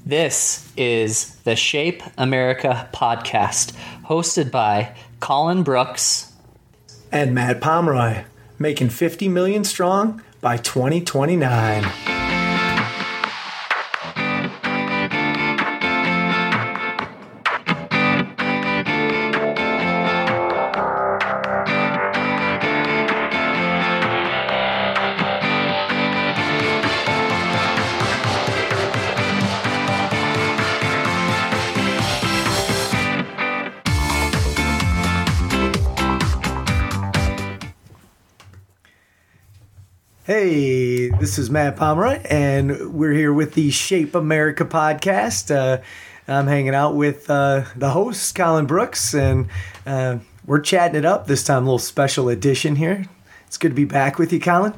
This is the Shape America podcast, hosted by Colin Brooks and Matt Pomeroy, making 50 million strong by 2029. Hey, this is Matt Pomeroy, and we're here with the Shape America podcast. I'm hanging out with the host, Colin Brooks, and we're chatting it up this time, a little special edition here. It's good to be back with you, Colin.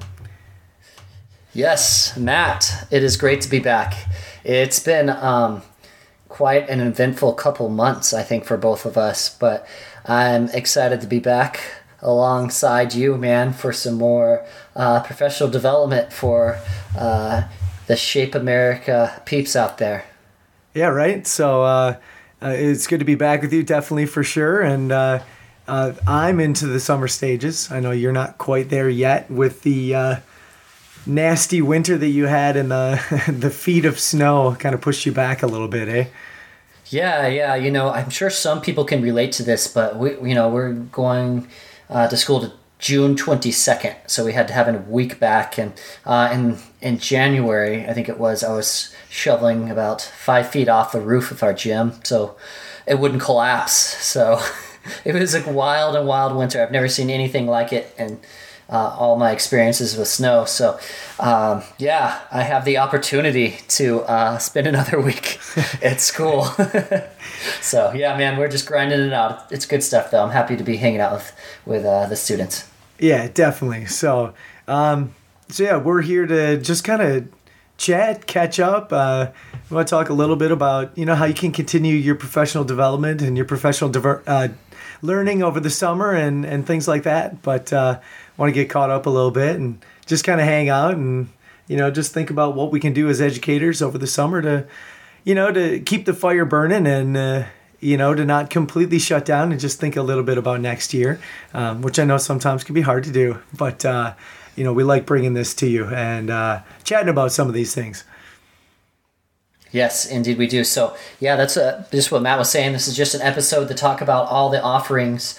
Yes, Matt, it is great to be back. It's been quite an eventful couple months, I think, for both of us, but I'm excited to be back alongside you, man, for some more professional development for the Shape America peeps out there. Yeah, right. So it's good to be back with you, definitely, for sure. And I'm into the summer stages. I know you're not quite there yet with the nasty winter that you had, and the feet of snow kind of pushed you back a little bit, eh? Yeah. You know, I'm sure some people can relate to this, but we're going to school to June 22nd, so we had to have a week back, and in January, I think it was, I was shoveling about 5 feet off the roof of our gym so it wouldn't collapse. So it was a wild winter. I've never seen anything like it, and all my experiences with snow. So I have the opportunity to spend another week at school. So yeah, man, we're just grinding it out. It's good stuff, though. I'm happy to be hanging out with the students. Yeah, definitely. So we're here to just kind of chat, catch up. We want to talk a little bit about, how you can continue your professional development and your professional learning over the summer and things like that. But want to get caught up a little bit and just kind of hang out and, just think about what we can do as educators over the summer to keep the fire burning and, to not completely shut down and just think a little bit about next year, which I know sometimes can be hard to do. But, we like bringing this to you and chatting about some of these things. Yes, indeed we do. So, yeah, that's just what Matt was saying. This is just an episode to talk about all the offerings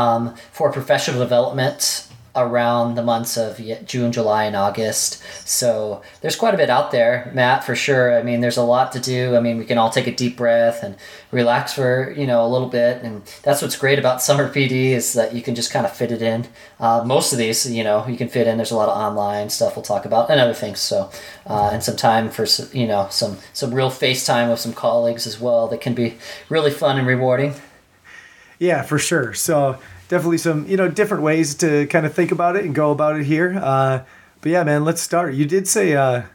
for professional development around the months of June, July, and August. So there's quite a bit out there, Matt, for sure. I mean, there's a lot to do. I mean, we can all take a deep breath and relax for, a little bit. And that's what's great about summer PD is that you can just kind of fit it in. Most of these, you can fit in. There's a lot of online stuff we'll talk about and other things. So, and some time for, some real FaceTime with some colleagues as well that can be really fun and rewarding. Yeah, for sure. So definitely some, different ways to kind of think about it and go about it here. But yeah, man, let's start. You did say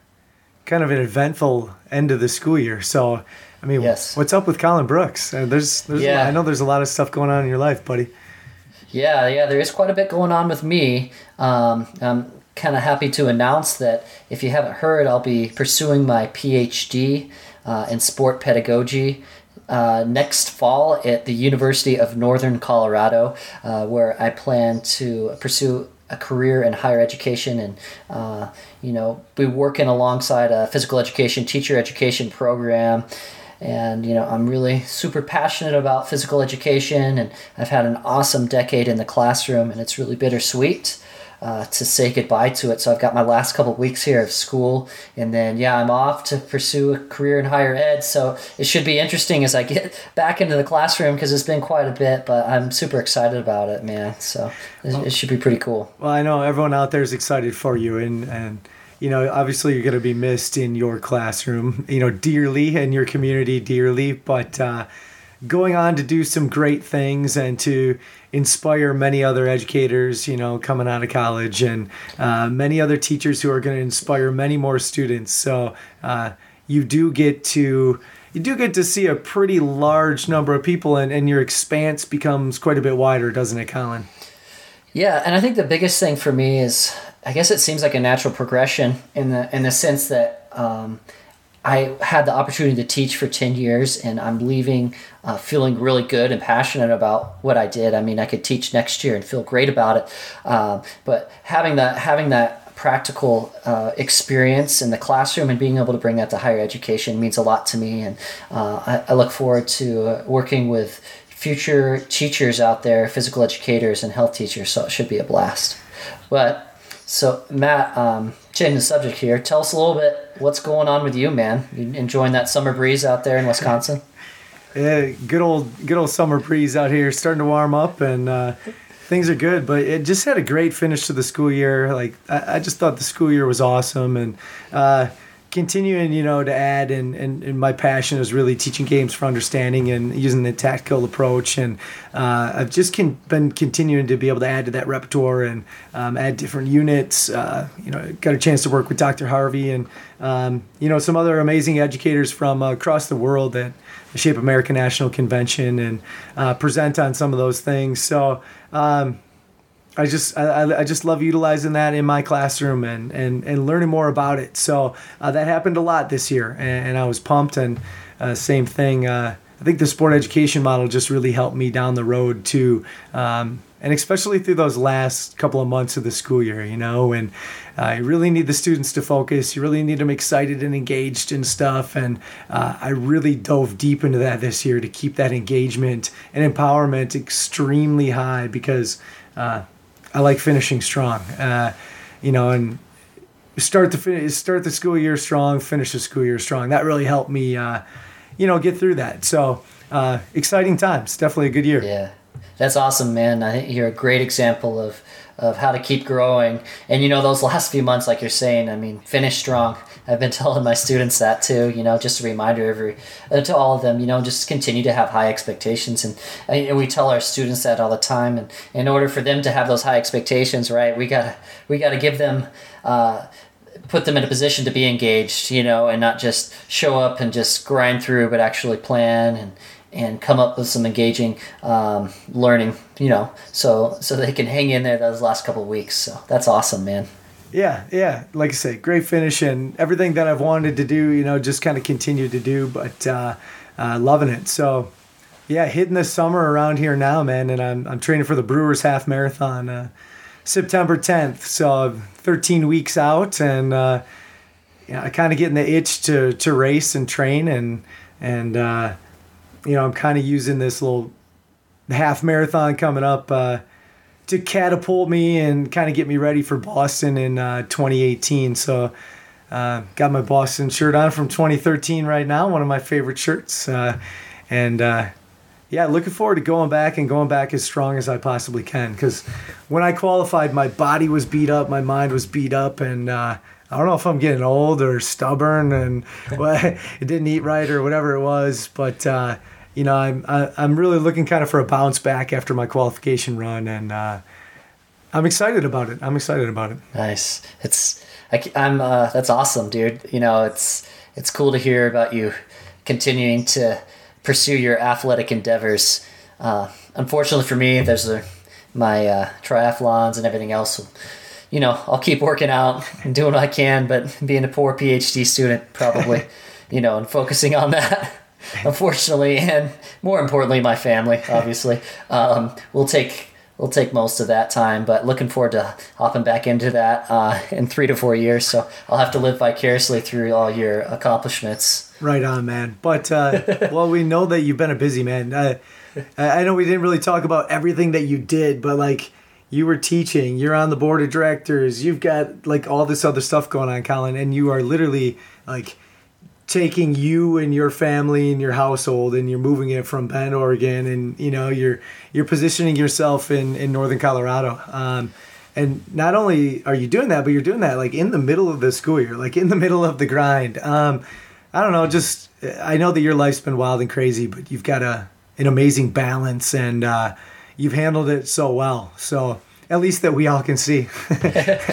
kind of an eventful end of the school year. So, I mean, yes. What's up with Colin Brooks? I know there's a lot of stuff going on in your life, buddy. Yeah, there is quite a bit going on with me. I'm kind of happy to announce that if you haven't heard, I'll be pursuing my PhD in sport pedagogy next fall at the University of Northern Colorado, where I plan to pursue a career in higher education and, be working alongside a physical education, teacher education program. And, I'm really super passionate about physical education, and I've had an awesome decade in the classroom, and it's really bittersweet to say goodbye to it. So I've got my last couple of weeks here of school, and then I'm off to pursue a career in higher ed. So it should be interesting as I get back into the classroom, because it's been quite a bit, but I'm super excited about it, man. So it should be pretty cool. Well, I know everyone out there is excited for you, and obviously you're going to be missed in your classroom, dearly, and your community dearly, but going on to do some great things and to inspire many other educators, coming out of college, and many other teachers who are going to inspire many more students. So you do get to see a pretty large number of people, and your expanse becomes quite a bit wider, doesn't it, Colin? Yeah, and I think the biggest thing for me is, I guess it seems like a natural progression in the sense that I had the opportunity to teach for 10 years, and I'm leaving feeling really good and passionate about what I did. I mean, I could teach next year and feel great about it. But having that practical experience in the classroom and being able to bring that to higher education means a lot to me. And I look forward to working with future teachers out there, physical educators and health teachers. So it should be a blast. But so Matt, changing the subject here, tell us a little bit what's going on with you, man. You enjoying that summer breeze out there in Wisconsin? Yeah, good old summer breeze out here, starting to warm up, and things are good. But it just had a great finish to the school year. Like I just thought the school year was awesome, and continuing, to add, and my passion is really teaching games for understanding and using the tactical approach. And I've just been continuing to be able to add to that repertoire and add different units. Got a chance to work with Dr. Harvey and, some other amazing educators from across the world at the Shape America National Convention and present on some of those things. So, I just love utilizing that in my classroom and learning more about it. So that happened a lot this year, and I was pumped. And same thing. I think the sport education model just really helped me down the road too, and especially through those last couple of months of the school year. And you really need the students to focus. You really need them excited and engaged and stuff. And I really dove deep into that this year to keep that engagement and empowerment extremely high because. I like finishing strong, and start the school year strong, finish the school year strong. That really helped me, get through that. So exciting times, definitely a good year. Yeah, that's awesome, man. I think you're a great example of how to keep growing. And, those last few months, like you're saying, I mean, finish strong. I've been telling my students that too, just a reminder to all of them, just continue to have high expectations. And we tell our students that all the time. And in order for them to have those high expectations, right, we gotta give them, put them in a position to be engaged, and not just show up and just grind through, but actually plan and come up with some engaging learning, so they can hang in there those last couple of weeks. So that's awesome, man. Yeah. Like I say, great finish and everything that I've wanted to do, just kind of continue to do, but loving it. So, yeah, hitting the summer around here now, man, and I'm training for the Brewers Half Marathon September 10th. So 13 weeks out, and I kind of getting the itch to race and train, and I'm kind of using this little half marathon coming up to catapult me and kind of get me ready for Boston in 2018. So got my Boston shirt on from 2013 right now, one of my favorite shirts. Looking forward to going back as strong as I possibly can. Because when I qualified, my body was beat up, my mind was beat up, and I don't know if I'm getting old or stubborn and it didn't eat right or whatever it was, but I'm really looking kind of for a bounce back after my qualification run, and I'm excited about it. Nice. That's awesome, dude. It's cool to hear about you continuing to pursue your athletic endeavors. Unfortunately for me, there's my triathlons and everything else. I'll keep working out and doing what I can, but being a poor PhD student, probably, and focusing on that. Unfortunately, and more importantly, my family, obviously, will take most of that time. But looking forward to hopping back into that in 3 to 4 years. So I'll have to live vicariously through all your accomplishments. Right on, man. But well, we know that you've been a busy man. I know we didn't really talk about everything that you did, but like you were teaching, you're on the board of directors, you've got like all this other stuff going on, Colin, and you are literally like taking you and your family and your household and you're moving it from Bend, Oregon, and you're positioning yourself in northern Colorado. And not only are you doing that, but you're doing that like in the middle of the school year, like in the middle of the grind. I don't know, just I know that your life's been wild and crazy, but you've got an amazing balance, and you've handled it so well. So at least that we all can see.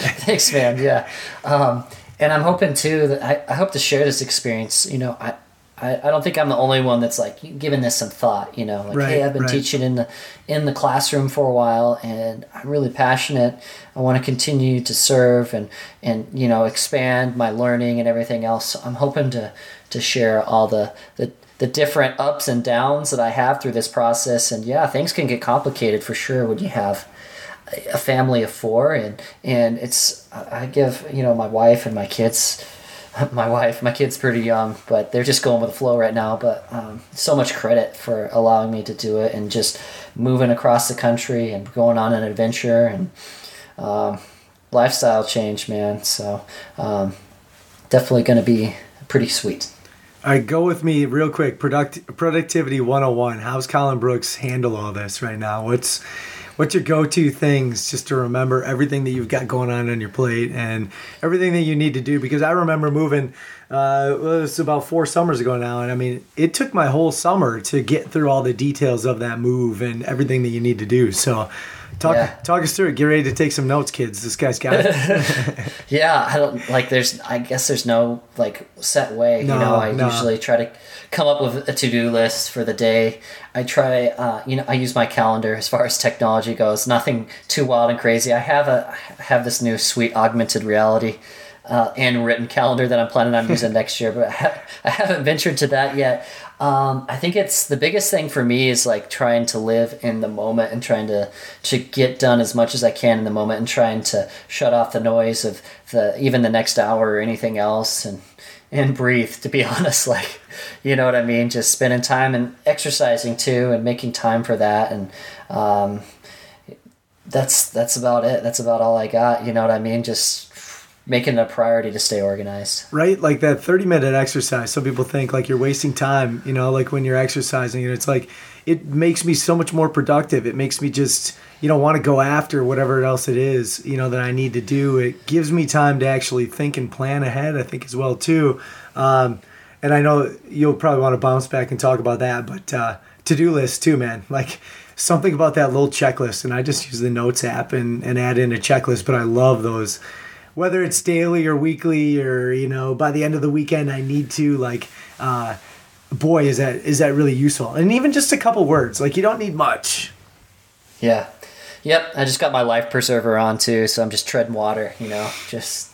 Thanks, man. Yeah. And I'm hoping too that I hope to share this experience. I don't think I'm the only one that's like giving this some thought, like, Right, hey, I've been right. teaching in the classroom for a while, and I'm really passionate. I want to continue to serve and expand my learning and everything else. So I'm hoping to share all the different ups and downs that I have through this process. And yeah, things can get complicated for sure when you have a family of four, and it's, I give my wife and my kids. My kid's pretty young, but they're just going with the flow right now. But so much credit for allowing me to do it and just moving across the country and going on an adventure and lifestyle change, man. So definitely going to be pretty sweet. All right, go with me real quick. Productivity 101. How's Colin Brooks handle all this right now? What's your go-to things just to remember everything that you've got going on your plate and everything that you need to do? Because I remember moving, it was about 4 summers ago now, and I mean, it took my whole summer to get through all the details of that move and everything that you need to do. So talk us through it. Get ready to take some notes, kids. This guy's got it. Yeah, I guess there's no like set way. I usually try to come up with a to-do list for the day. I try, I use my calendar as far as technology goes. Nothing too wild and crazy. I have this new sweet augmented reality and written calendar that I'm planning on using next year, but I haven't ventured to that yet. I think it's the biggest thing for me is like trying to live in the moment and trying to get done as much as I can in the moment and trying to shut off the noise of even the next hour or anything else and breathe, to be honest. Like, you know what I mean? Just spending time and exercising too and making time for that. And that's about it. That's about all I got. You know what I mean? Just making it a priority to stay organized. Right? Like that 30-minute exercise. Some people think like you're wasting time, like when you're exercising. And it's like, it makes me so much more productive. It makes me just, want to go after whatever else it is, that I need to do. It gives me time to actually think and plan ahead, I think, as well, too. And I know you'll probably want to bounce back and talk about that, but to-do list too, man. Like something about that little checklist. And I just use the Notes app and add in a checklist, but I love those. Whether it's daily or weekly or, by the end of the weekend, I need to boy, is that really useful. And even just a couple words, like you don't need much. Yeah. Yep. I just got my life preserver on too. So I'm just treading water, just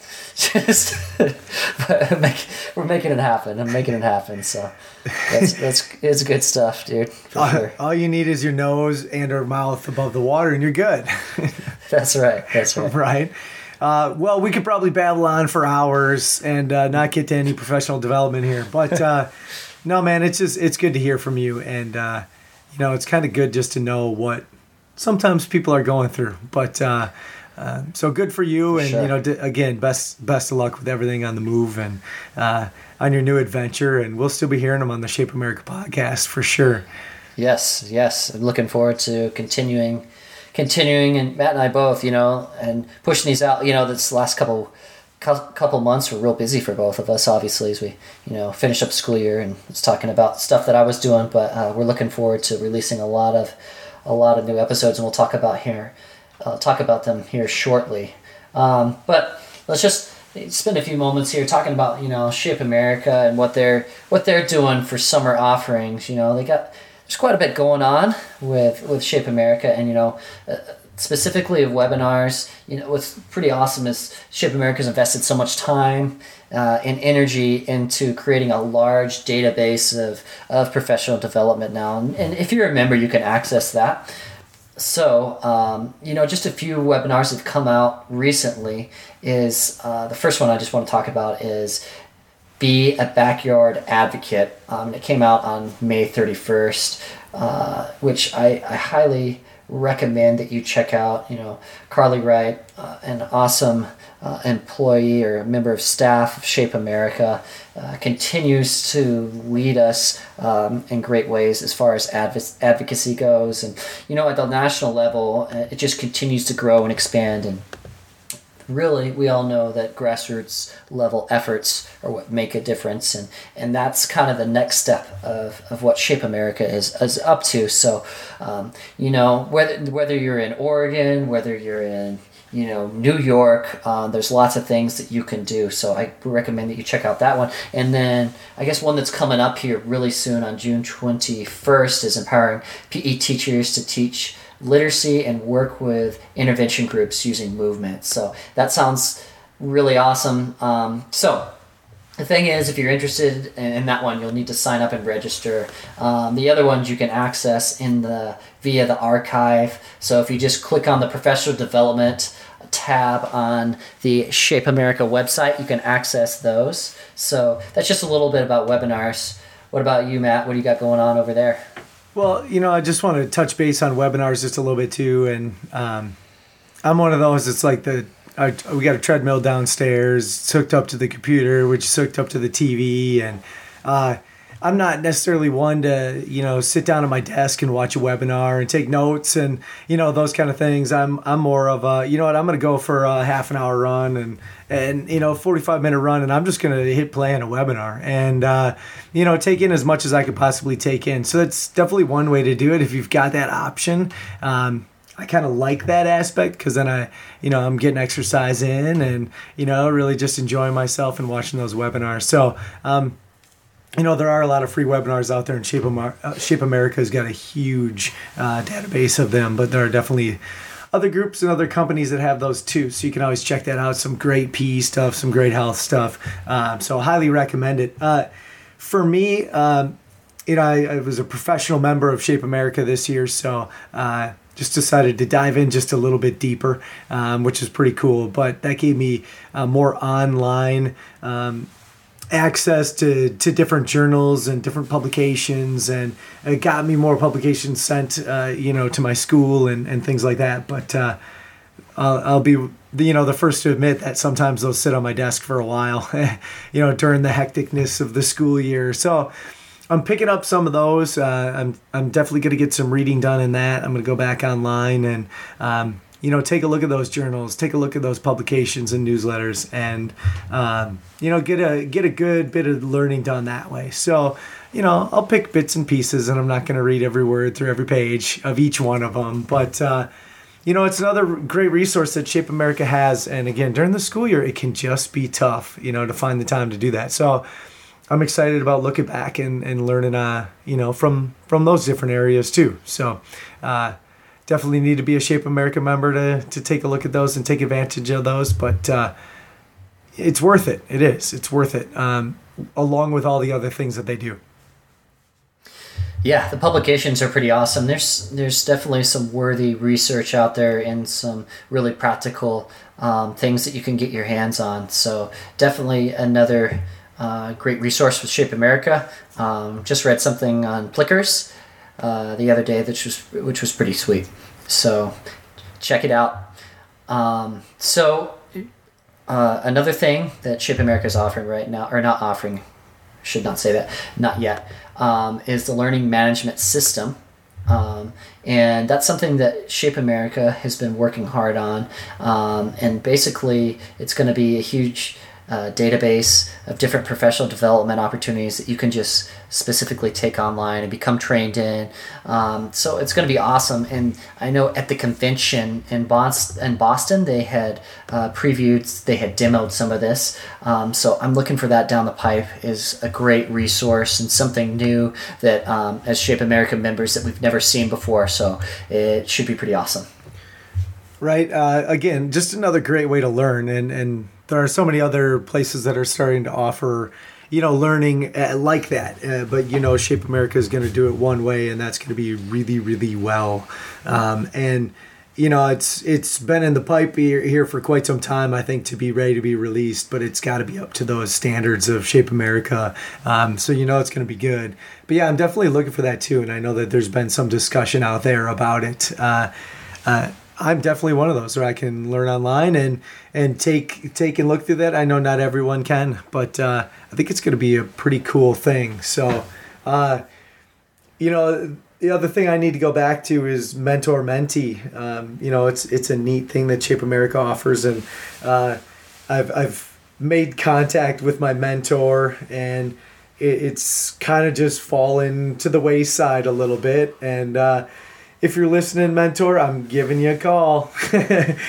we're making it happen. I'm making it happen. So it's good stuff, dude. For sure. All you need is your nose and or mouth above the water and you're good. That's right. Right. Well, we could probably babble on for hours and not get to any professional development here. But no, man, it's good to hear from you. And, it's kind of good just to know what sometimes people are going through. But so good for you. And, sure. Again, best of luck with everything on the move and on your new adventure. And we'll still be hearing them on the Shape America podcast for sure. Yes. I'm looking forward to continuing, and Matt and I both, and pushing these out. This last couple months were real busy for both of us, obviously, as we, finished up school year and was talking about stuff that I was doing. But we're looking forward to releasing a lot of new episodes, and we'll talk about them here shortly. But let's just spend a few moments here talking about Shape America and what they're doing for summer offerings. There's quite a bit going on with Shape America, and specifically of webinars. What's pretty awesome is Shape America's invested so much time and energy into creating a large database of professional development now. And if you're a member, you can access that. So, just a few webinars that have come out recently is the first one I just want to talk about is Be a Backyard Advocate. It came out on May 31st, which I highly recommend that you check out. Carly Wright, an awesome employee or member of staff of Shape America, continues to lead us in great ways as far as advocacy goes. And, at the national level, it just continues to grow and expand. And really, we all know that grassroots level efforts are what make a difference, and that's kind of the next step of what Shape America is up to. So, whether you're in Oregon, whether you're in New York. There's lots of things that you can do. So I recommend that you check out that one. And then I guess one that's coming up here really soon on June 21st is empowering PE teachers to teach literacy and work with intervention groups using movement. So that sounds really awesome. So the thing is, if you're interested in that one, you'll need to sign up and register. The other ones you can access via the archive. So if you just click on the professional development tab on the Shape America website, you can access those. So that's just a little bit about webinars. What about you, Matt? What do you got going on over there? Well, I just want to touch base on webinars just a little bit too. And I'm one of those, it's like we got a treadmill downstairs. It's hooked up to the computer, which is hooked up to the TV. And I'm not necessarily one to, sit down at my desk and watch a webinar and take notes and, those kind of things. I'm more of I'm going to go for a half an hour run and 45-minute run, and I'm just going to hit play on a webinar and, take in as much as I could possibly take in. So that's definitely one way to do it if you've got that option. I kind of like that aspect because then I'm getting exercise in and, really just enjoying myself and watching those webinars. So, there are a lot of free webinars out there, and Shape America has got a huge database of them, but there are definitely other groups and other companies that have those too. So you can always check that out. Some great PE stuff, some great health stuff. So highly recommend it. For me, I was a professional member of Shape America this year, so just decided to dive in just a little bit deeper, which is pretty cool. But that gave me more online access to different journals and different publications, and it got me more publications sent, to my school and things like that. But I'll be the first to admit that sometimes those sit on my desk for a while, during the hecticness of the school year. So I'm picking up some of those. I'm definitely going to get some reading done in that. I'm going to go back online and take a look at those journals, take a look at those publications and newsletters, and get a good bit of learning done that way. So I'll pick bits and pieces, and I'm not going to read every word through every page of each one of them. But it's another great resource that Shape America has. And again, during the school year, it can just be tough, to find the time to do that. So I'm excited about looking back and learning, from those different areas too. So definitely need to be a Shape America member to take a look at those and take advantage of those. But it's worth it. It is. It's worth it, along with all the other things that they do. Yeah, the publications are pretty awesome. There's definitely some worthy research out there and some really practical things that you can get your hands on. So definitely another great resource with Shape America. Just read something on Plickers the other day, which was pretty sweet. So check it out. Another thing that Shape America is offering right now, or not offering, should not say that, not yet, is the learning management system. And that's something that Shape America has been working hard on. And basically, it's going to be a huge database of different professional development opportunities that you can just specifically take online and become trained in. So it's going to be awesome. And I know at the convention in Boston, they had they had demoed some of this. So I'm looking for that down the pipe. Is a great resource and something new that as Shape America members that we've never seen before. So it should be pretty awesome. Right. Again, just another great way to learn. And there are so many other places that are starting to offer, learning like that. But, Shape America is going to do it one way, and that's going to be really, really well. It's been in the pipe here for quite some time, I think, to be ready to be released, but it's got to be up to those standards of Shape America. So it's going to be good. But yeah, I'm definitely looking for that too. And I know that there's been some discussion out there about it. I'm definitely one of those where I can learn online and take and look through that. I know not everyone can, but I think it's going to be a pretty cool thing. So, the other thing I need to go back to is mentor-mentee. It's a neat thing that Shape America offers, and I've made contact with my mentor, and it's kind of just fallen to the wayside a little bit, and if you're listening, mentor, I'm giving you a call.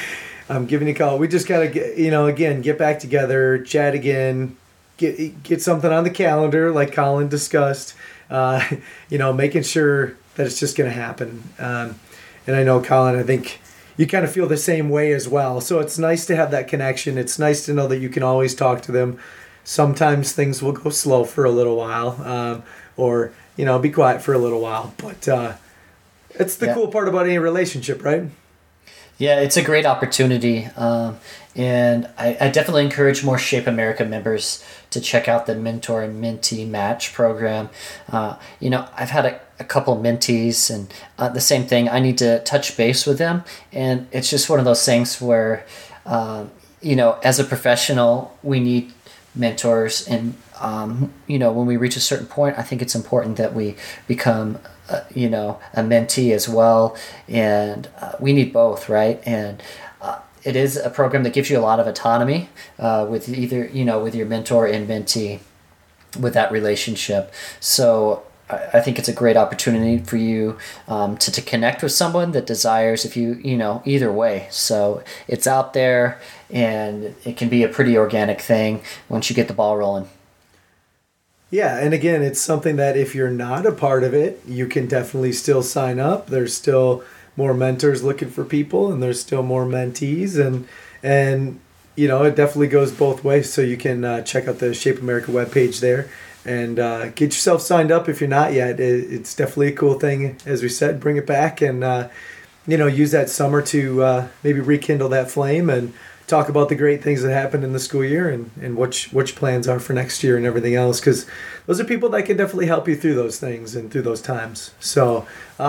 I'm giving you a call. We just gotta get back together, chat again, get something on the calendar like Colin discussed. Making sure that it's just gonna happen. And I know, Colin, I think you kind of feel the same way as well. So it's nice to have that connection. It's nice to know that you can always talk to them. Sometimes things will go slow for a little while, or be quiet for a little while. But it's the cool part about any relationship, right? Yeah, it's a great opportunity. And I definitely encourage more Shape America members to check out the Mentor and Mentee Match program. I've had a couple mentees, and the same thing. I need to touch base with them, and it's just one of those things where, as a professional, we need mentors, and when we reach a certain point, I think it's important that we become a mentee as well, and we need both, right? And it is a program that gives you a lot of autonomy with either with your mentor and mentee, with that relationship. So I think it's a great opportunity for you to connect with someone that desires, if either way. So it's out there, and it can be a pretty organic thing once you get the ball rolling. Yeah, and again, it's something that if you're not a part of it, you can definitely still sign up. There's still more mentors looking for people, and there's still more mentees, and it definitely goes both ways. So you can check out the Shape America webpage there and get yourself signed up if you're not yet. It's definitely a cool thing, as we said. Bring it back and use that summer to maybe rekindle that flame and talk about the great things that happened in the school year and which plans are for next year and everything else, because those are people that can definitely help you through those things and through those times. So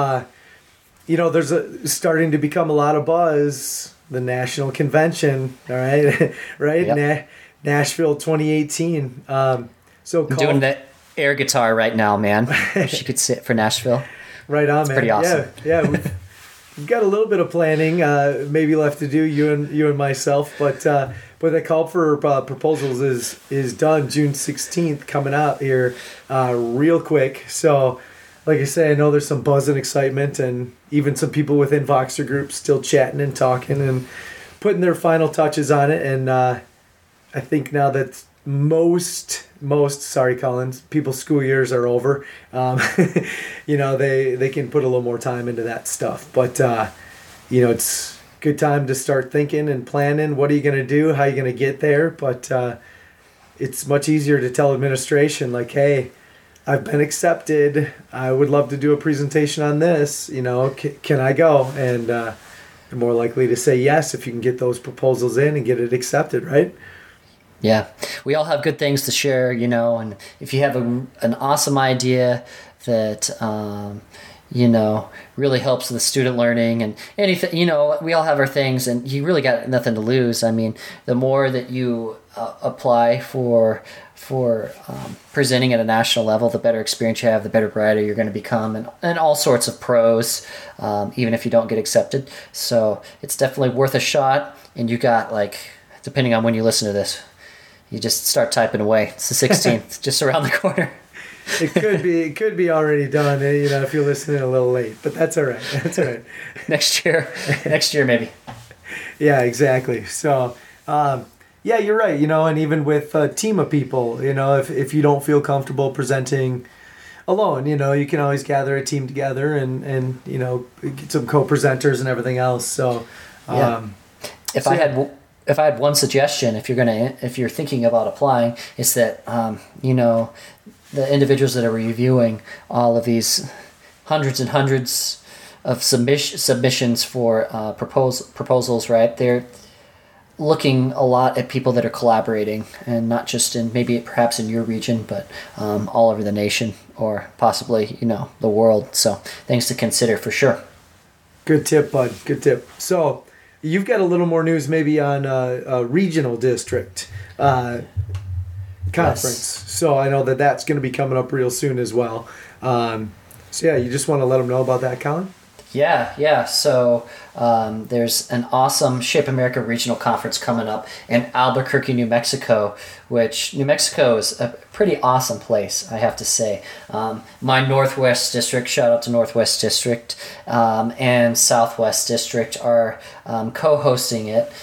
there's starting to become a lot of buzz, the national convention, all right? Right? Yep. Nashville 2018. I'm doing the air guitar right now, man. She could sit for Nashville. Right on, it's man. Pretty awesome. Yeah. We've got a little bit of planning, maybe left to do, you and myself, but the call for proposals is done June 16th, coming out here real quick. So, like I say, I know there's some buzz and excitement, and even some people within Voxer groups still chatting and talking and putting their final touches on it. And I think now that most sorry, Collins, people's school years are over. They can put a little more time into that stuff. But it's a good time to start thinking and planning. What are you going to do? How are you going to get there? But it's much easier to tell administration, like, hey, I've been accepted. I would love to do a presentation on this. Can I go? And they're more likely to say yes if you can get those proposals in and get it accepted, right? Yeah, we all have good things to share, and if you have an awesome idea that, really helps the student learning and anything, we all have our things, and you really got nothing to lose. I mean, the more that you apply for presenting at a national level, the better experience you have, the better writer you're going to become, and all sorts of pros, even if you don't get accepted. So it's definitely worth a shot, and you got, depending on when you listen to this, you just start typing away. It's the 16th, just around the corner. It could be already done, if you're listening a little late, but that's all right. That's all right. Next year maybe. Yeah, exactly. So, you're right. And even with a team of people, if you don't feel comfortable presenting alone, you can always gather a team together and get some co-presenters and everything else. So, If I had one suggestion, if you're thinking about applying, is that the individuals that are reviewing all of these hundreds and hundreds of submissions for proposals, right? They're looking a lot at people that are collaborating, and not just perhaps in your region, but all over the nation, or possibly the world. So things to consider for sure. Good tip, bud. Good tip. So you've got a little more news maybe on a regional district conference. Yes. So I know that's going to be coming up real soon as well. You just want to let them know about that, Colin? Yeah. So there's an awesome Shape America Regional Conference coming up in Albuquerque, New Mexico, which New Mexico is a pretty awesome place, I have to say. My Northwest District, shout out to Northwest District, and Southwest District are co-hosting it.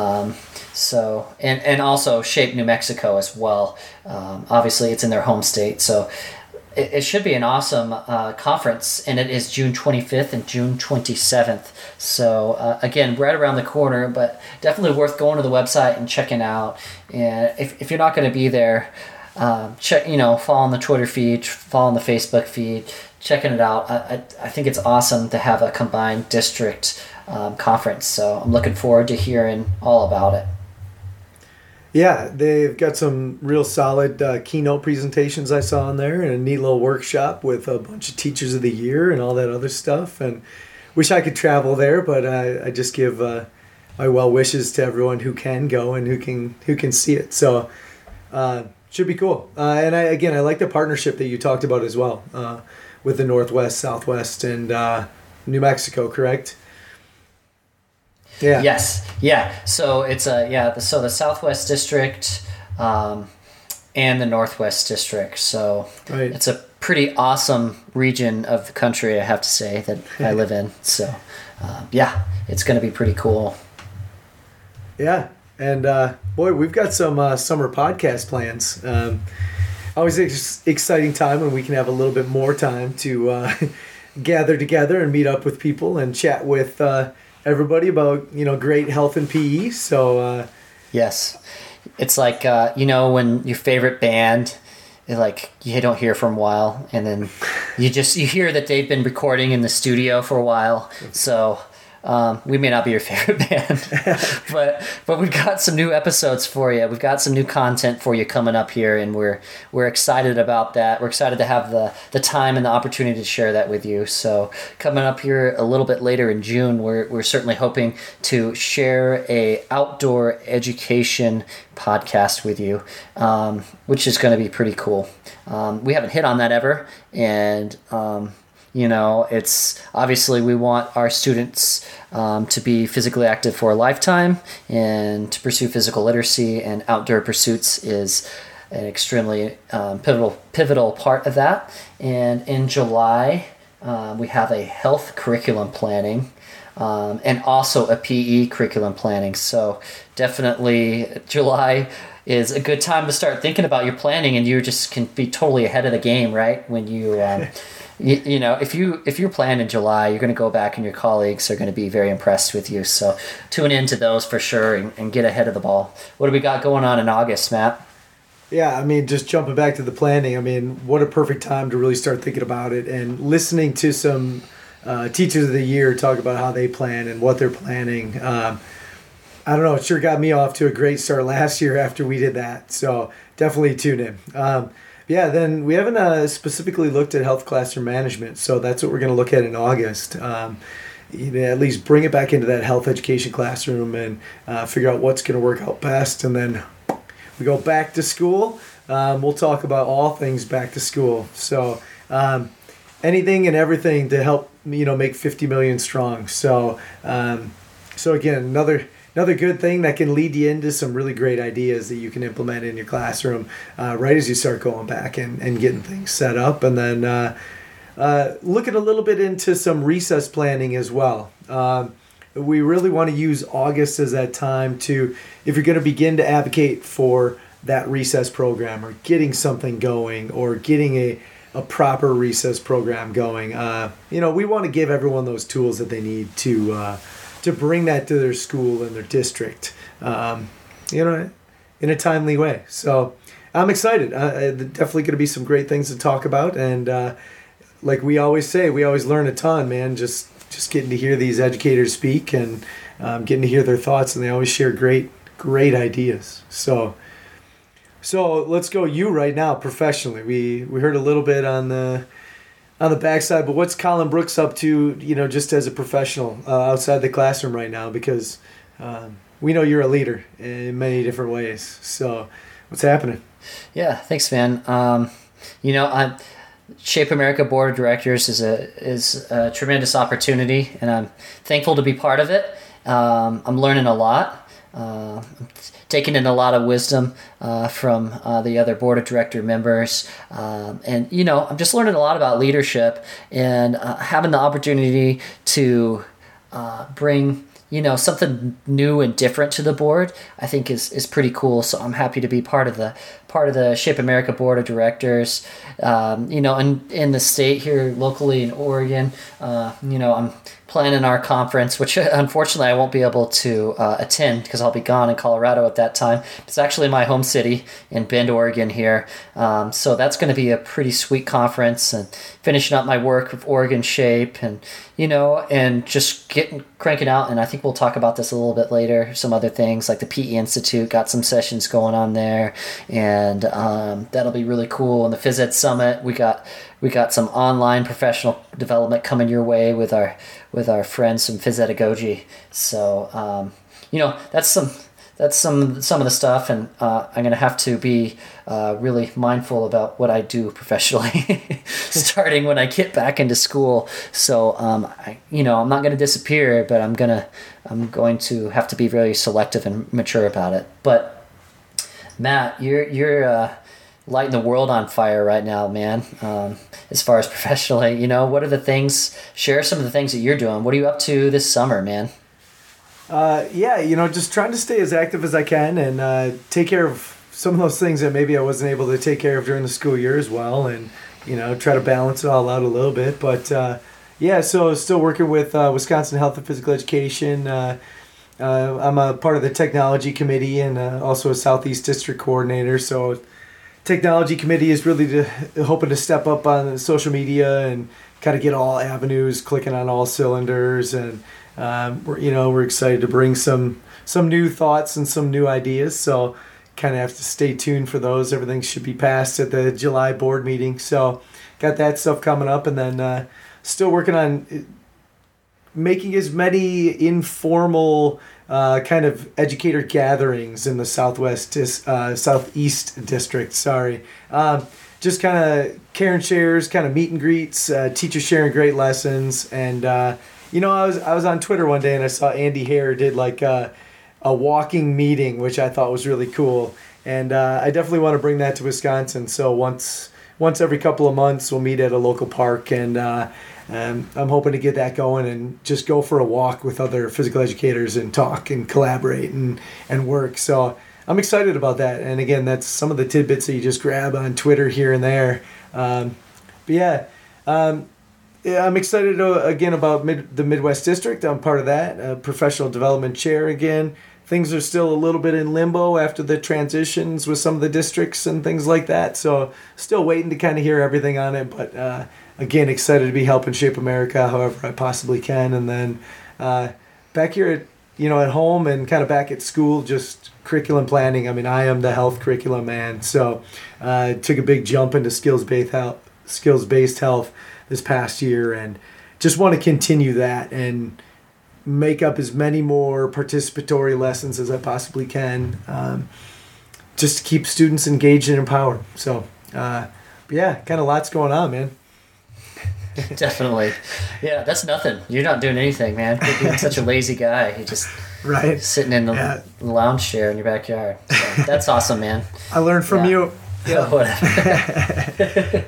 And also Shape New Mexico as well. Obviously, it's in their home state, so it should be an awesome conference, and it is June 25th and June 27th. So again, right around the corner, but definitely worth going to the website and checking out. And if you're not going to be there, check, follow on the Twitter feed, follow on the Facebook feed, checking it out. I think it's awesome to have a combined district conference. So I'm looking forward to hearing all about it. Yeah, they've got some real solid keynote presentations I saw in there, and a neat little workshop with a bunch of teachers of the year and all that other stuff. And wish I could travel there, but I just give my well wishes to everyone who can go and who can see it. So should be cool. And I like the partnership that you talked about as well with the Northwest, Southwest, and New Mexico. Correct? Yeah. Yes. Yeah. So it's so the Southwest District, and the Northwest District. So right. It's a pretty awesome region of the country, I have to say, that I live in. So, it's going to be pretty cool. Yeah. And boy, we've got some summer podcast plans. Always exciting time when we can have a little bit more time to gather together and meet up with people and chat with everybody about great health and PE. So yes, it's like when your favorite band, you don't hear for a while, and then you hear that they've been recording in the studio for a while. So we may not be your favorite band, but we've got some new episodes for you. We've got some new content for you coming up here, and we're excited about that. We're excited to have the time and the opportunity to share that with you. So coming up here a little bit later in June, we're certainly hoping to share a outdoor education podcast with you, which is going to be pretty cool. We haven't hit on that ever, and it's obviously we want our students to be physically active for a lifetime and to pursue physical literacy, and outdoor pursuits is an extremely pivotal part of that. And in July, we have a health curriculum planning and also a PE curriculum planning. So definitely July is a good time to start thinking about your planning, and you just can be totally ahead of the game, right? When you if you're planning in July, you're going to go back and your colleagues are going to be very impressed with you. So tune into those for sure and get ahead of the ball. What do we got going on in August, Matt? Yeah, just jumping back to the planning, what a perfect time to really start thinking about it and listening to some teachers of the year talk about how they plan and what they're planning. I don't know, it sure got me off to a great start last year after we did that. So definitely tune in. Then we haven't specifically looked at health classroom management, so that's what we're going to look at in August. At least bring it back into that health education classroom and figure out what's going to work out best. And then we go back to school. We'll talk about all things back to school. So anything and everything to help make 50 million strong. So again, another good thing that can lead you into some really great ideas that you can implement in your classroom right as you start going back and getting things set up. And then looking a little bit into some recess planning as well. We really want to use August as that time to, if you're going to begin to advocate for that recess program or getting something going or getting a proper recess program going, we want to give everyone those tools that they need to bring that to their school and their district, in a timely way. So I'm excited. Definitely going to be some great things to talk about. And like we always say, we always learn a ton, man, just getting to hear these educators speak and getting to hear their thoughts. And they always share great ideas. So let's go you right now professionally. We heard a little bit on the backside, but what's Colin Brooks up to, just as a professional outside the classroom right now? Because we know you're a leader in many different ways. So what's happening? Yeah, thanks, man. Shape America Board of Directors is a tremendous opportunity, and I'm thankful to be part of it. I'm learning a lot, taking in a lot of wisdom from the other board of director members, and I'm just learning a lot about leadership and having the opportunity to bring something new and different to the board. I think is pretty cool. So I'm happy to be part of the Shape America Board of Directors. And in the state here locally in Oregon, I'm planning our conference, which unfortunately I won't be able to attend because I'll be gone in Colorado at that time. It's actually my home city in Bend, Oregon here. So that's going to be a pretty sweet conference, and finishing up my work with Oregon Shape and just cranking out. And I think we'll talk about this a little bit later. Some other things like the PE Institute got some sessions going on there, and that'll be really cool. And the Phys Ed Summit, we got some online professional development coming your way with our friends from Phys-Edagogy. So that's some of the stuff, and I'm gonna have to be really mindful about what I do professionally starting when I get back into school. So I'm not gonna disappear, but I'm going to have to be very selective and mature about it. But Matt, you're lighting the world on fire right now, man. As far as professionally, what are the things? Share some of the things that you're doing. What are you up to this summer, man? Just trying to stay as active as I can and take care of some of those things that maybe I wasn't able to take care of during the school year as well, and try to balance it all out a little bit. But so still working with Wisconsin Health and Physical Education. I'm a part of the technology committee and also a Southeast District coordinator. So technology committee is really hoping to step up on social media and kind of get all avenues clicking on all cylinders, and we're excited to bring some new thoughts and some new ideas. So kind of have to stay tuned for those. Everything should be passed at the July board meeting. So got that stuff coming up, and then still working on making as many informal kind of educator gatherings in the Southeast District. Just kind of care and shares, kind of meet and greets, teachers sharing great lessons. And I was on Twitter one day and I saw Andy Hare did like a walking meeting, which I thought was really cool. And I definitely want to bring that to Wisconsin. So once every couple of months, we'll meet at a local park, and I'm hoping to get that going and just go for a walk with other physical educators and talk and collaborate and work. So I'm excited about that. And again, that's some of the tidbits that you just grab on Twitter here and there. I'm excited about the Midwest District. I'm part of that, professional development chair again. Things are still a little bit in limbo after the transitions with some of the districts and things like that. So still waiting to kind of hear everything on it. But again, excited to be helping Shape America however I possibly can. And then back here at home and kind of back at school, just curriculum planning. I mean, I am the health curriculum man. So took a big jump into skills-based health this past year, and just want to continue that and make up as many more participatory lessons as I possibly can, just to keep students engaged and empowered. So, kind of lots going on, man. Definitely. Yeah, that's nothing. You're not doing anything, man. You're being such a lazy guy. You're just sitting in the lounge chair in your backyard. So, that's awesome, man. I learned from you. Yeah, whatever.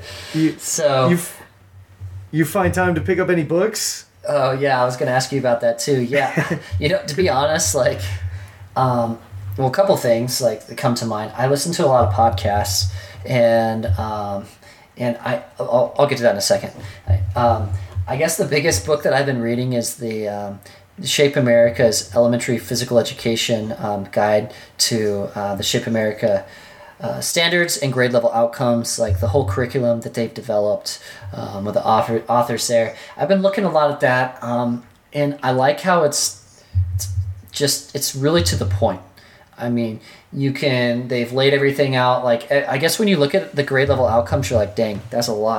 You find time to pick up any books? Oh, yeah, I was going to ask you about that, too. Yeah. To be honest, a couple things, that come to mind. I listen to a lot of podcasts, and I'll get to that in a second. I guess the biggest book that I've been reading is the Shape America's Elementary Physical Education Guide to the Shape America standards and grade level outcomes, like the whole curriculum that they've developed with the authors there. I've been looking a lot at that, and I like how it's really to the point. I mean, they've laid everything out. I guess when you look at the grade level outcomes, you're like, dang, that's a lot.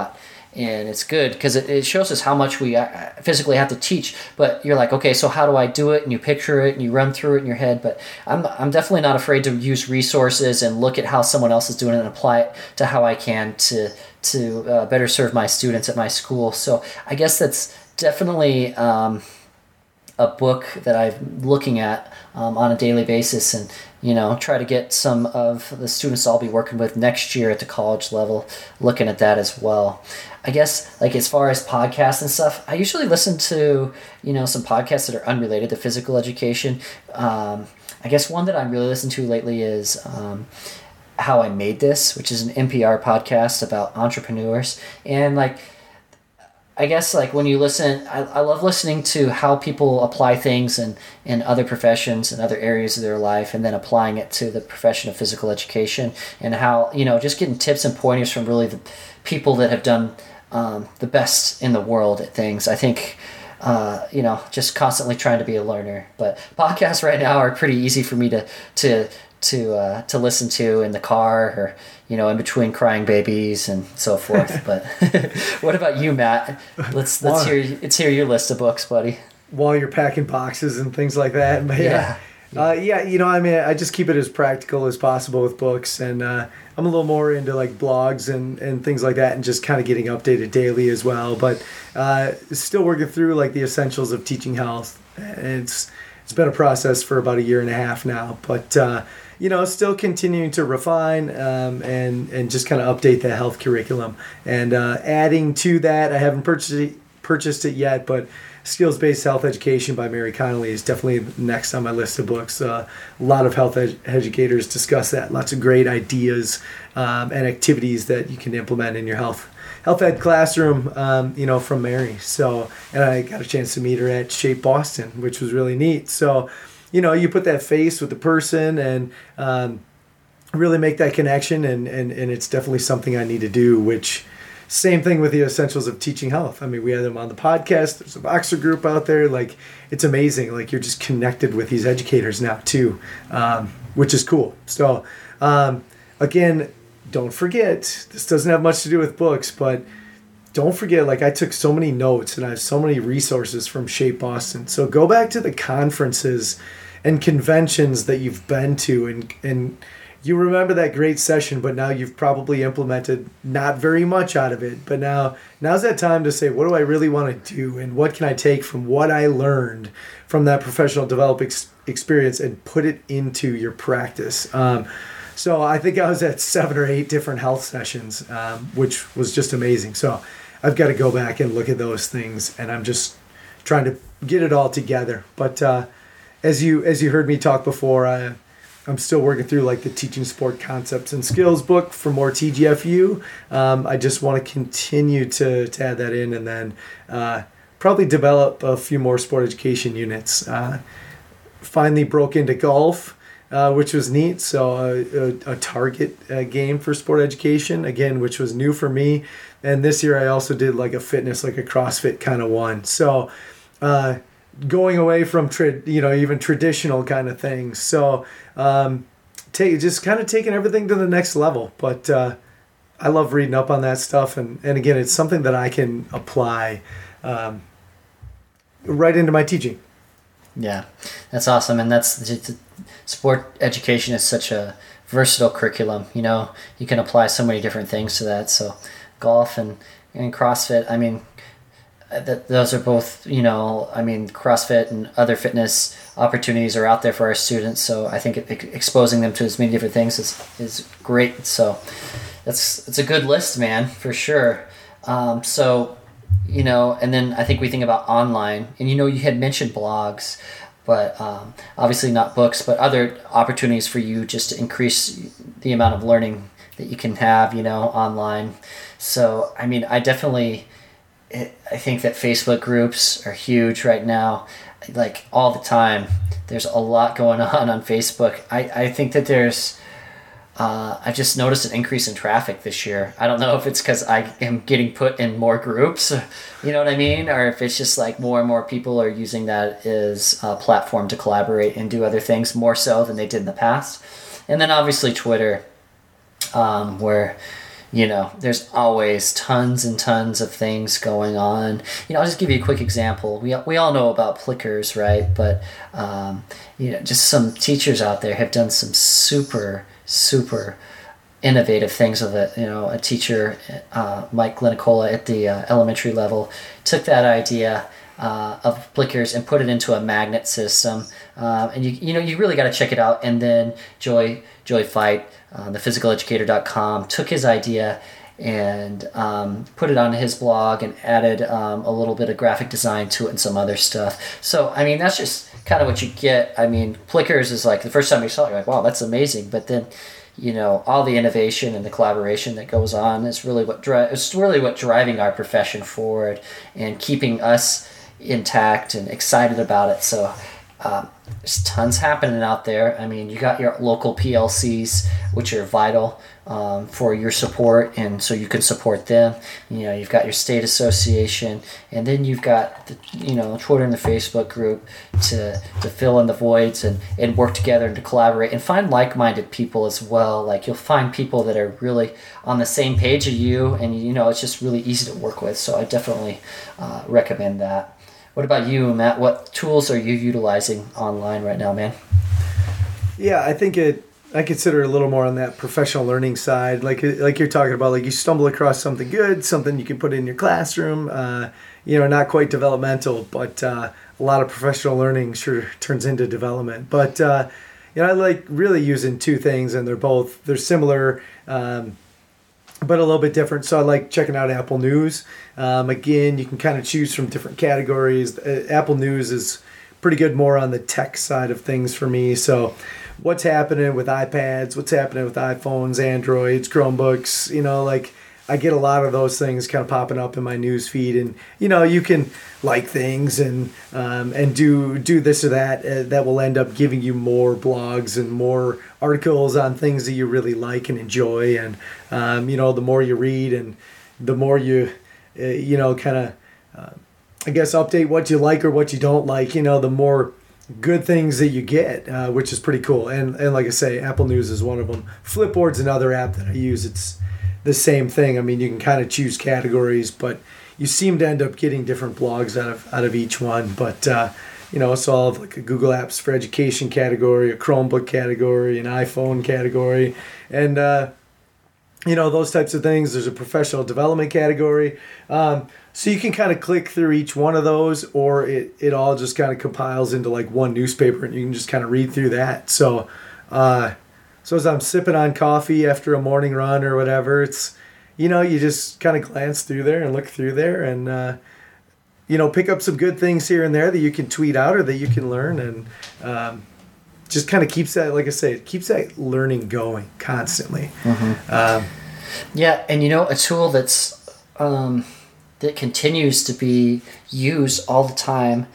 And it's good because it shows us how much we physically have to teach. But you're like, okay, so how do I do it? And you picture it and you run through it in your head. But I'm definitely not afraid to use resources and look at how someone else is doing it and apply it to how I can to better serve my students at my school. So I guess that's definitely a book that I'm looking at on a daily basis, and try to get some of the students I'll be working with next year at the college level looking at that as well. I guess, like, as far as podcasts and stuff, I usually listen to some podcasts that are unrelated to physical education. I guess one that I'm really listening to lately is How I Made This, which is an NPR podcast about entrepreneurs. And like, I guess, like, when you listen, I love listening to how people apply things in other professions and other areas of their life, and then applying it to the profession of physical education, and how, just getting tips and pointers from really the people that have done the best in the world at things. I think, just constantly trying to be a learner. But podcasts right now are pretty easy for me to listen to in the car, or in between crying babies and so forth. But what about you, Matt? Let's hear your list of books, buddy. While you're packing boxes and things like that. But yeah. I just keep it as practical as possible with books, and I'm a little more into like blogs and things like that, and just kind of getting updated daily as well. But still working through like the essentials of teaching health. And it's been a process for about 1.5 years now, but still continuing to refine and just kind of update the health curriculum, and adding to that, I haven't purchased it yet, but Skills-Based Health Education by Mary Connolly is definitely next on my list of books. A lot of health educators discuss that. Lots of great ideas and activities that you can implement in your health ed classroom, from Mary. So, and I got a chance to meet her at Shape Boston, which was really neat. So, you put that face with the person and really make that connection, and it's definitely something I need to do, which same thing with the essentials of teaching health. I mean, we had them on the podcast. There's a Voxer group out there. Like, it's amazing. Like, you're just connected with these educators now too, which is cool. So, again, don't forget, this doesn't have much to do with books, but don't forget, like, I took so many notes and I have so many resources from Shape Boston. So go back to the conferences and conventions that you've been to, and you remember that great session, but now you've probably implemented not very much out of it. But now's that time to say, what do I really want to do, and what can I take from what I learned from that professional development experience and put it into your practice. So I think I was at 7 or 8 different health sessions, which was just amazing. So I've got to go back and look at those things, and I'm just trying to get it all together. But as you heard me talk before, I'm still working through like the Teaching Sport Concepts and Skills book for more TGFU. I just want to continue to add that in, and then probably develop a few more sport education units. Finally broke into golf, which was neat. So a target game for sport education, again, which was new for me. And this year I also did like a fitness, like a CrossFit kind of one. So going away from even traditional kind of things. So just kind of taking everything to the next level. But I love reading up on that stuff. And again, it's something that I can apply right into my teaching. Yeah, that's awesome. And sport education is such a versatile curriculum. You can apply so many different things to that. So golf and CrossFit, I mean, those are both, CrossFit and other fitness opportunities are out there for our students. So I think exposing them to as many different things is great. So it's a good list, man, for sure. And then I think we think about online, and you had mentioned blogs, but obviously not books, but other opportunities for you just to increase the amount of learning that you can have, online. So, I mean, I think that Facebook groups are huge right now, like all the time. There's a lot going on Facebook. I think that there's, I've just noticed an increase in traffic this year. I don't know if it's because I am getting put in more groups, you know what I mean? Or if it's just like more and more people are using that as a platform to collaborate and do other things more so than they did in the past. And then obviously Twitter, where, there's always tons and tons of things going on. I'll just give you a quick example. We all know about Plickers, right? But, just some teachers out there have done some super, super innovative things with it. A teacher, Mike Glenicola at the elementary level, took that idea of Plickers and put it into a magnet system. And you really got to check it out. And then Joy Fight, thephysicaleducator.com, took his idea and put it on his blog and added a little bit of graphic design to it and some other stuff. So, that's just kind of what you get. Plickers is like the first time you saw it, you're like, wow, that's amazing. But then, all the innovation and the collaboration that goes on is really it's really what driving our profession forward and keeping us intact and excited about it. So there's tons happening out there. You got your local PLCs, which are vital for your support, and so you can support them. You've got your state association, and then you've got the Twitter and the Facebook group to fill in the voids and work together and to collaborate and find like-minded people as well. Like, you'll find people that are really on the same page as you, and it's just really easy to work with. So I definitely recommend that. What about you, Matt? What tools are you utilizing online right now, man? Yeah, I think I consider it a little more on that professional learning side. Like you're talking about, like you stumble across something good, something you can put in your classroom, not quite developmental, but a lot of professional learning sure turns into development. But, I like really using two things, and they're similar, but a little bit different. So I like checking out Apple News. Again, you can kind of choose from different categories. Apple News is pretty good more on the tech side of things for me. So what's happening with iPads, what's happening with iPhones, Androids, Chromebooks, I get a lot of those things kind of popping up in my news feed, and you can like things and do this or that that will end up giving you more blogs and more articles on things that you really like and enjoy, and the more you read and the more you kind of I guess update what you like or what you don't like, the more good things that you get, which is pretty cool. And like I say, Apple News is one of them. Flipboard's another app that I use. It's the same thing. You can kind of choose categories, but you seem to end up getting different blogs out of each one. But it's all like a Google Apps for Education category, a Chromebook category, an iPhone category, and those types of things. There's a professional development category. So you can kind of click through each one of those, or it all just kind of compiles into like one newspaper, and you can just kind of read through that. So as I'm sipping on coffee after a morning run or whatever, it's, you just kind of glance through there and look through there and, pick up some good things here and there that you can tweet out or that you can learn, and just kind of keeps that, like I say, it keeps that learning going constantly. Mm-hmm. Yeah, and a tool that's that continues to be used all the time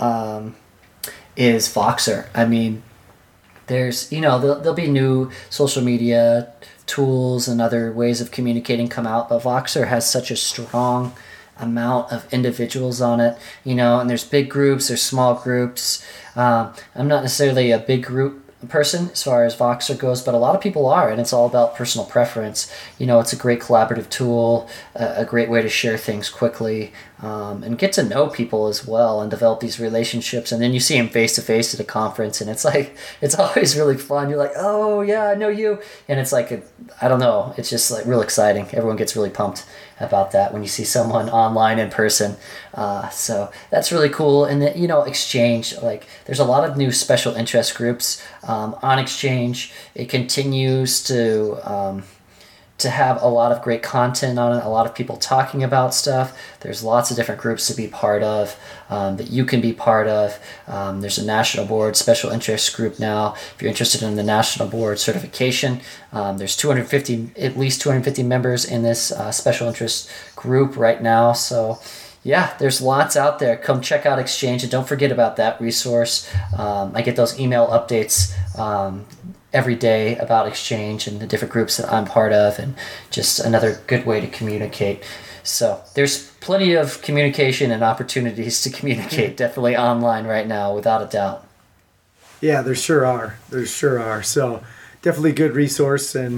is Voxer. There's, there'll be new social media tools and other ways of communicating come out, but Voxer has such a strong amount of individuals on it, and there's big groups, there's small groups. I'm not necessarily a big group person as far as Voxer goes, but a lot of people are, and it's all about personal preference. It's a great collaborative tool, a great way to share things quickly, and get to know people as well and develop these relationships. And then you see them face to face at a conference, and it's always really fun. You're like, oh yeah, I know you, and it's like I don't know, it's just like real exciting. Everyone gets really pumped about that when you see someone online in person. So that's really cool. And then, Exchange, like there's a lot of new special interest groups on Exchange. It continues to have a lot of great content on it, a lot of people talking about stuff. There's lots of different groups to be part of, that you can be part of. There's a national board special interest group now. If you're interested in the national board certification, there's at least 250 members in this special interest group right now. So yeah, there's lots out there. Come check out Exchange, and don't forget about that resource. I get those email updates every day about Exchange and the different groups that I'm part of, and just another good way to communicate. So there's plenty of communication and opportunities to communicate definitely online right now, without a doubt. Yeah, there sure are. So definitely good resource, and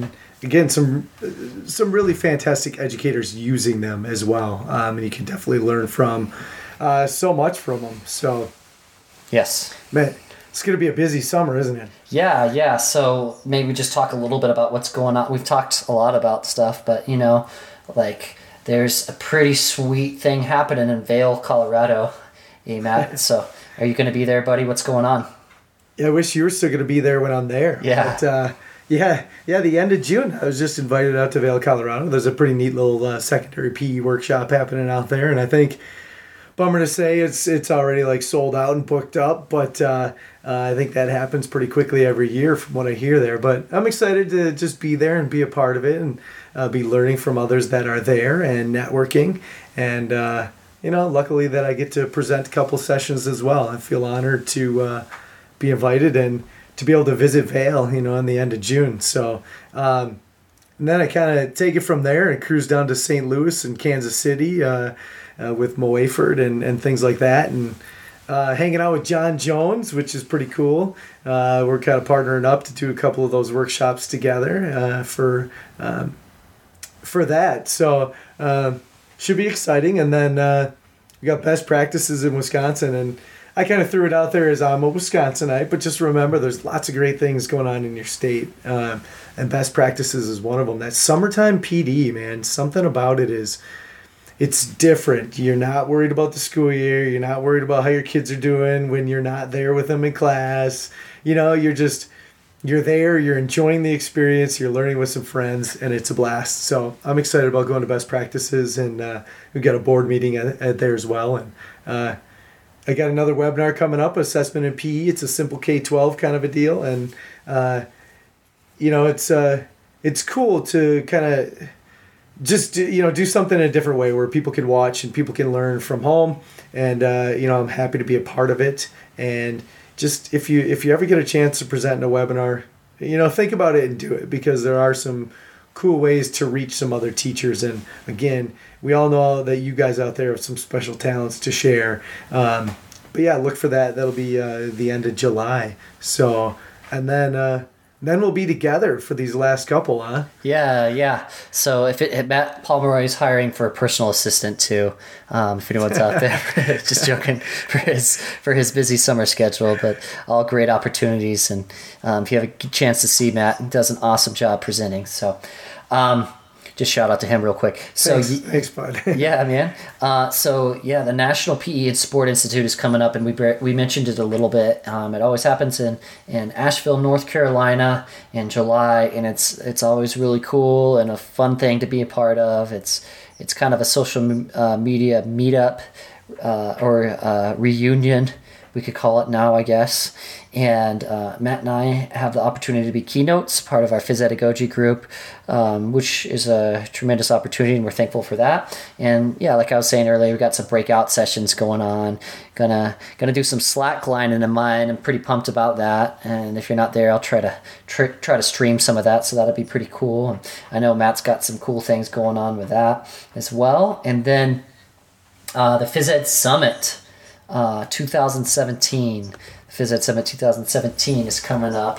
again, some really fantastic educators using them as well, and you can definitely learn from so much from them. So, yes, man, it's going to be a busy summer, isn't it? Yeah. So maybe just talk a little bit about what's going on. We've talked a lot about stuff, but like there's a pretty sweet thing happening in Vail, Colorado. Hey, Matt. So are you going to be there, buddy? What's going on? Yeah, I wish you were still going to be there when I'm there. Yeah. But, the end of June, I was just invited out to Vail, Colorado. There's a pretty neat little secondary PE workshop happening out there, and I think, bummer to say, it's already like sold out and booked up, but I think that happens pretty quickly every year from what I hear there. But I'm excited to just be there and be a part of it and be learning from others that are there and networking. And, luckily that I get to present a couple sessions as well. I feel honored to be invited and to be able to visit Vail, in the end of June. So, and then I kind of take it from there and cruise down to St. Louis and Kansas City with Mo Ayford and things like that. And hanging out with John Jones, which is pretty cool. We're kind of partnering up to do a couple of those workshops together for that. So should be exciting. And then we got best practices in Wisconsin, and I kind of threw it out there as I'm a Wisconsinite, but just remember there's lots of great things going on in your state, and best practices is one of them. That summertime PD, man, something about it is, it's different. You're not worried about the school year. You're not worried about how your kids are doing when you're not there with them in class. You're there, you're enjoying the experience, you're learning with some friends, and it's a blast. So I'm excited about going to best practices, and we've got a board meeting at there as well. And I got another webinar coming up, Assessment in PE. It's a simple K-12 kind of a deal. And, it's cool to kind of just, do something in a different way where people can watch and people can learn from home. And, I'm happy to be a part of it. And just if you ever get a chance to present in a webinar, think about it and do it, because there are some cool ways to reach some other teachers. And again, we all know that you guys out there have some special talents to share. But yeah, look for that. That'll be the end of July. So, and then we'll be together for these last couple, huh? Yeah. So if Matt Pomeroy's hiring for a personal assistant too, if anyone's out there, just joking, for his busy summer schedule, but all great opportunities. And if you have a chance to see Matt, he does an awesome job presenting. So, just shout out to him real quick. So thanks, bud. Yeah, man. The National PE and Sport Institute is coming up, and we mentioned it a little bit. It always happens in Asheville, North Carolina, in July, and it's always really cool and a fun thing to be a part of. It's kind of a social media meetup or reunion, we could call it now, I guess. And Matt and I have the opportunity to be keynotes, part of our Phys-Edagogy group, which is a tremendous opportunity, and we're thankful for that. And yeah, like I was saying earlier, we got some breakout sessions going on. Gonna do some slacklining in mine. I'm pretty pumped about that. And if you're not there, I'll try to stream some of that, so that'll be pretty cool. And I know Matt's got some cool things going on with that as well. And then the Phys Ed Summit 2017. Phys Ed Summit 2017 is coming up,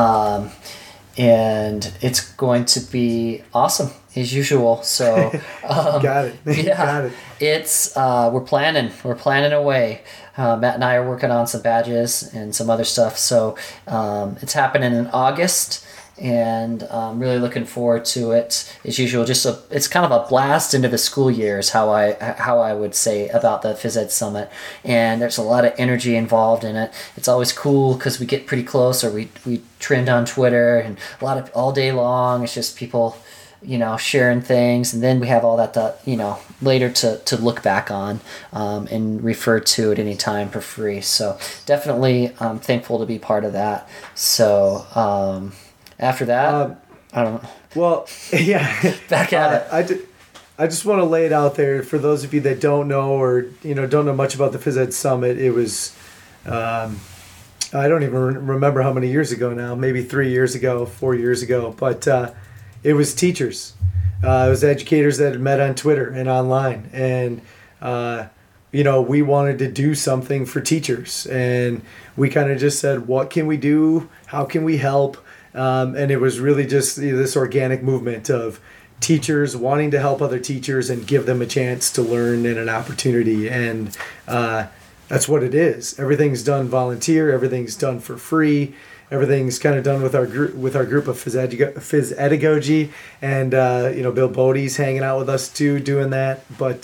and it's going to be awesome as usual. So got it. Yeah, got it. It's we're planning away. Matt and I are working on some badges and some other stuff. So it's happening in August. And I'm really looking forward to it. As usual, it's kind of a blast into the school year is how I would say about the Phys Ed Summit. And there's a lot of energy involved in it. It's always cool because we get pretty close, or we trend on Twitter, and a lot of all day long. It's just people, sharing things, and then we have all that later to look back on and refer to at any time for free. So definitely, I'm thankful to be part of that. So. After that, I don't know. Well, yeah. Back at it. I just want to lay it out there for those of you that don't know or don't know much about the Phys Ed Summit. It was, I don't even remember how many years ago now. Maybe 3 years ago, 4 years ago. But it was teachers. It was educators that had met on Twitter and online, and we wanted to do something for teachers, and we kind of just said, what can we do? How can we help? And it was really just this organic movement of teachers wanting to help other teachers and give them a chance to learn and an opportunity. And that's what it is. Everything's done volunteer. Everything's done for free. Everything's kind of done with our group of phys pedagogy, and Bill Bodie's hanging out with us too, doing that. But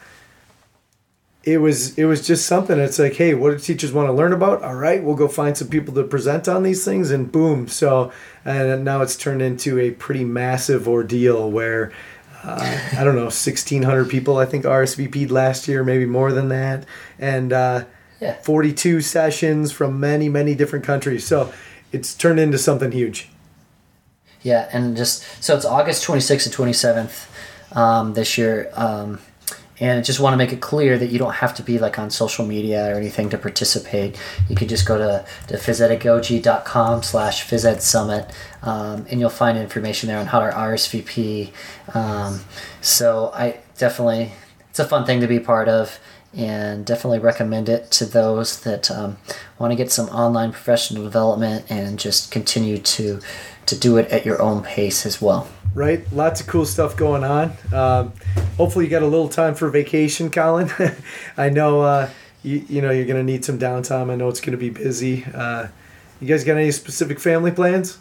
it was just something. It's like, hey, what do teachers want to learn about? All right, we'll go find some people to present on these things, and boom. So, and now it's turned into a pretty massive ordeal where, I don't know, 1,600 people I think RSVP'd last year, maybe more than that, and 42 sessions from many, many different countries. So it's turned into something huge. Yeah, and so it's August 26th and 27th this year. And I just want to make it clear that you don't have to be like on social media or anything to participate. You could just go to physedagogy.com/physedsummit, and you'll find information there on how to RSVP. So I definitely, it's a fun thing to be part of, and definitely recommend it to those that want to get some online professional development and just continue to do it at your own pace as well. Right, lots of cool stuff going on. Hopefully you got a little time for vacation, Colin. I know you're going to need some downtime. I know it's going to be busy. You guys got any specific family plans?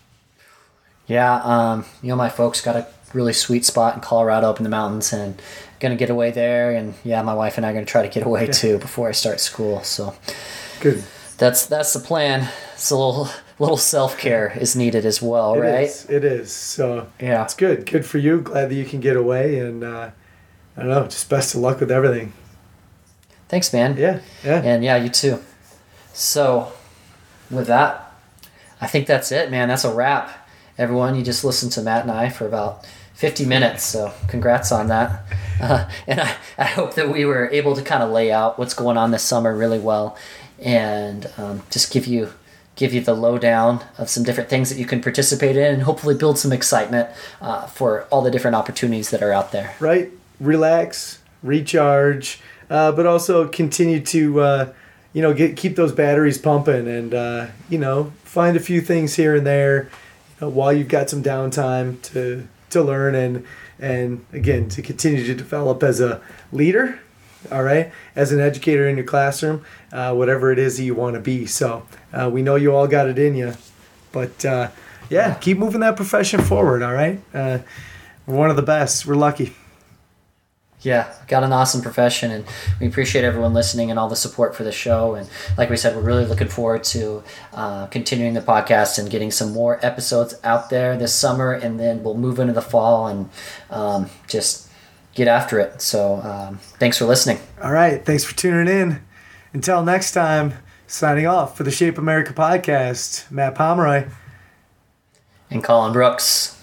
Yeah, my folks got a really sweet spot in Colorado up in the mountains, and going to get away there. And yeah, my wife and I are going to try to get away too before I start school. So good. That's the plan. It's a little self-care is needed as well, right? It is. So yeah, it's good. Good for you. Glad that you can get away, and I don't know, just best of luck with everything. Thanks, man. Yeah. And yeah, you too. So with that, I think that's it, man. That's a wrap. Everyone, you just listened to Matt and I for about 50 minutes, so congrats on that. And I hope that we were able to kind of lay out what's going on this summer really well, and just give you the lowdown of some different things that you can participate in, and hopefully build some excitement for all the different opportunities that are out there. Right. Relax, recharge, but also continue to keep those batteries pumping, and find a few things here and there while you've got some downtime to learn and again to continue to develop as a leader. All right, as an educator in your classroom, whatever it is that you want to be. So we know you all got it in you, but keep moving that profession forward. All right, we're one of the best. We're lucky. Yeah, got an awesome profession, and we appreciate everyone listening and all the support for the show. And like we said, we're really looking forward to continuing the podcast and getting some more episodes out there this summer, and then we'll move into the fall and just get after it. So thanks for listening. All right. Thanks for tuning in. Until next time, signing off for the Shape America podcast, Matt Pomeroy and Colin Brooks.